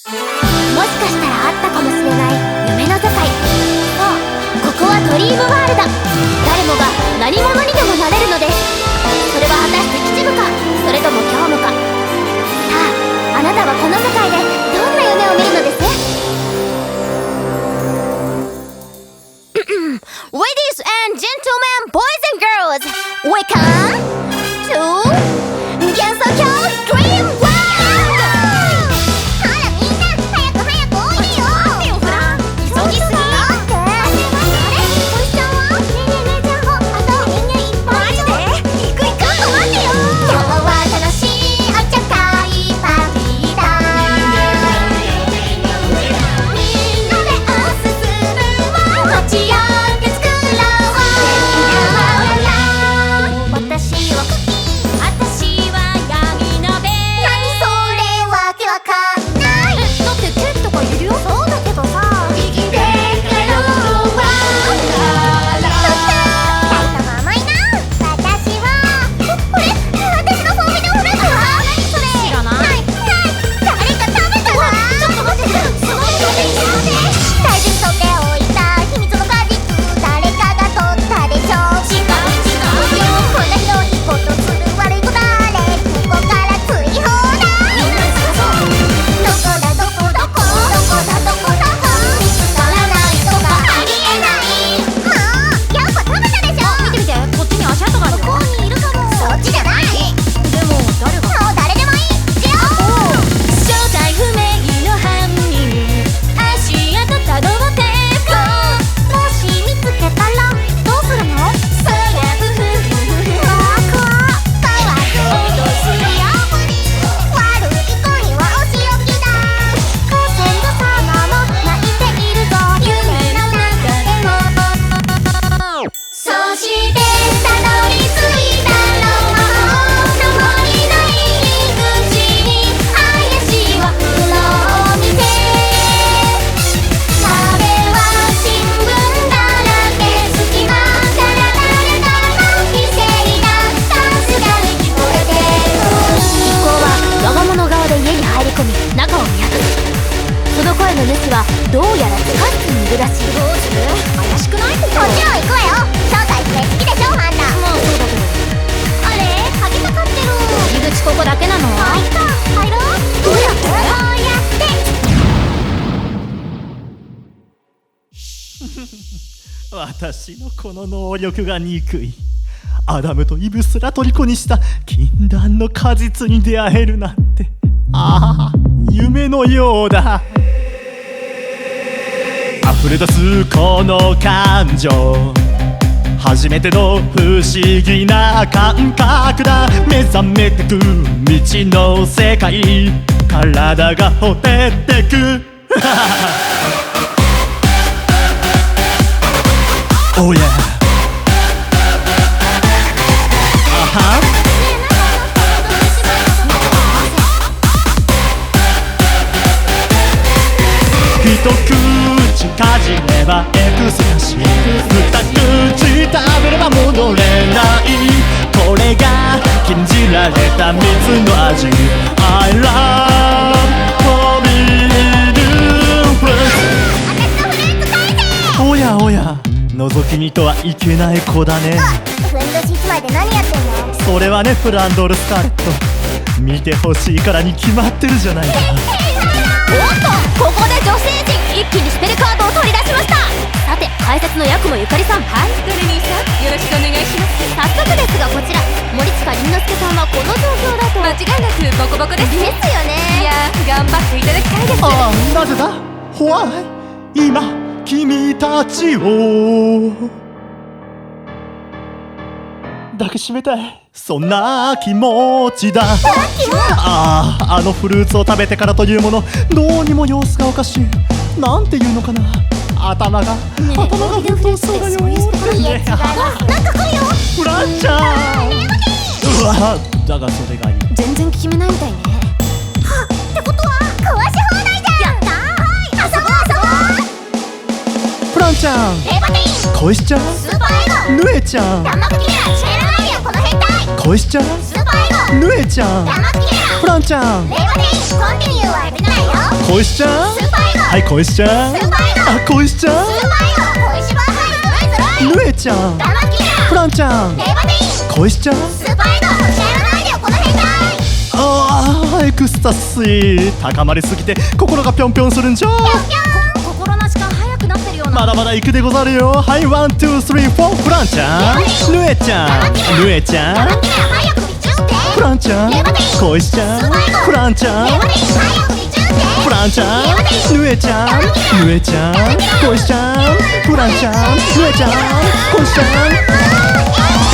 もしかしたらあったかもしれない夢の世界。そう、ここはドリームワールド。誰もが何者にでもなれるのです。それは果たして吉夢か、それとも虚無か。さあ、あなたはこの世界でどんな夢を見るのです？ Ladies and gentlemen, boys and girls, welcome to 幻想郷ドリームワールド。主はどうやら地下室にいるらしい。どうする？怪しくない？もちろん行くわよ。正体不明好きでしょ、あんた。まあそうだけど。あれ？鍵かかってる。入り口ここだけなの？あ、いいか。入ろう。どうやって？ こうやって私のこの能力が憎い。アダムとイブすら虜にした禁断の果実に出会えるなんて、ああ、夢のようだ。溢れ出すこの感情、初めての不思議な感覚だ。目覚めてく未知の世界、体がほてってくOh yeah、 あは一口かじればエクスタシー、二口食べれば戻れない、これが禁じられた蜜の味。 I love forbidden fruit。 おやおや、覗き見とはいけない子だね。 フレンドシーツ内で何やってんの？ それはね、フランドル・スカーレット、見てほしいからに決まってるじゃないか。 おっと、ここで女性陣一気にスペルカードを取り出しました。さて、解説の八雲ゆかりさん。 はい、ドレミーさん、よろしくお願いします。 早速ですが、こちら森近凛之介さんはこの状況だと間違いなくボコボコですね。 ですよね。 いや、頑張っていただきたいです。 ああ、なぜだ？ホワイ、今君たちを抱きしめたい、そんな気持ちだ。ああ、あのフルーツを食べてからというもの、どうにも様子がおかしい。なんていうのかな、頭が沸騰しそうだよ。 いや、違います。なんか来るよ。 フランちゃん。うわ、だがそれがいい。 全然効き目ないみたいね。 はっ、ってことは壊し放題じゃん。やったー。はい、遊ぼう遊ぼう。 フランちゃん、 レバティン、 小石ちゃん、 スーパーエゴ、 ヌエちゃん、 弾幕キラー、知らないよこの変態。 小石ちゃん、 スーパーエゴ、 ヌエちゃん、 弾幕キラー、 フランちゃん。 レバティン、コンティニューはやめないよ。 小石ちゃん、 スーパーエゴ、 はい小石ちゃん、 スーパーエゴ、 あ小石ちゃん、 スーパーエゴ、小石ばかりずるいずるい。 ぬえちゃん、 ダマキラフランちゃん、 レバテイン、 小石ちゃん、 スーパーエゴ、教えらないでよこの変態。 あーエクスタシー高まりすぎて心がぴょんぴょんするんじゃ。 心なしか速くなってるような。 まだまだ行くでござるよ。はいワンツースリーフォー。フランちゃん、ぬえちゃん、ぬえちゃん、 ダマキラ早く見ちゅって。 フランちゃん、小石ちゃん、フランちゃん、 レバテイン早く見ちゅって。 フランちゃん、ぬえちゃん、ぬえちゃん、小石ちゃん、フランちゃん、ぬえちゃん、小石ちゃん。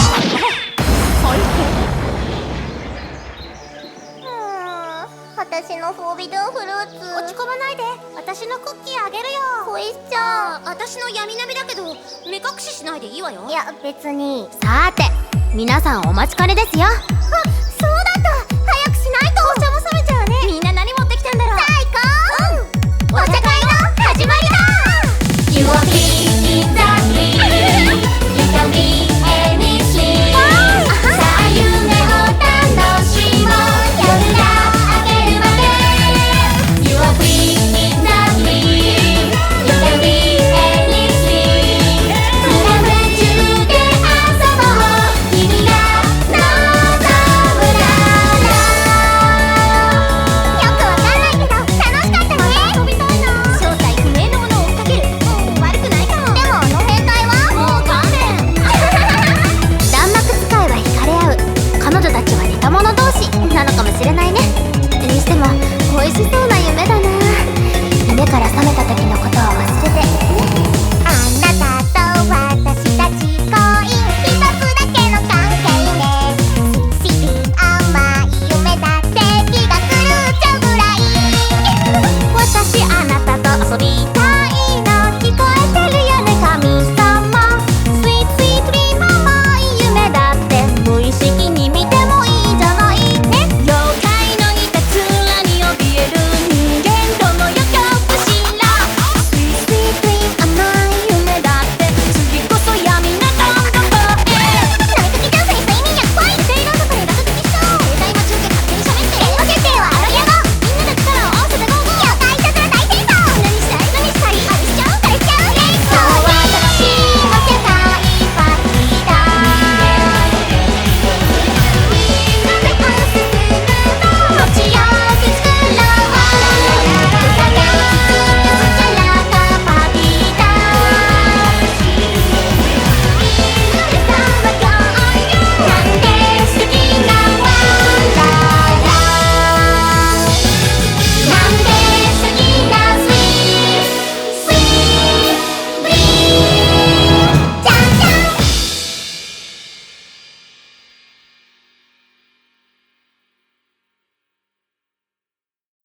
私のフォービドゥンフルーツ。落ち込まないで、私のクッキーあげるよ。小石ちゃん、私の闇鍋だけど目隠ししないでいいわよ。いや別に。さーて皆さんお待ちかねですよ。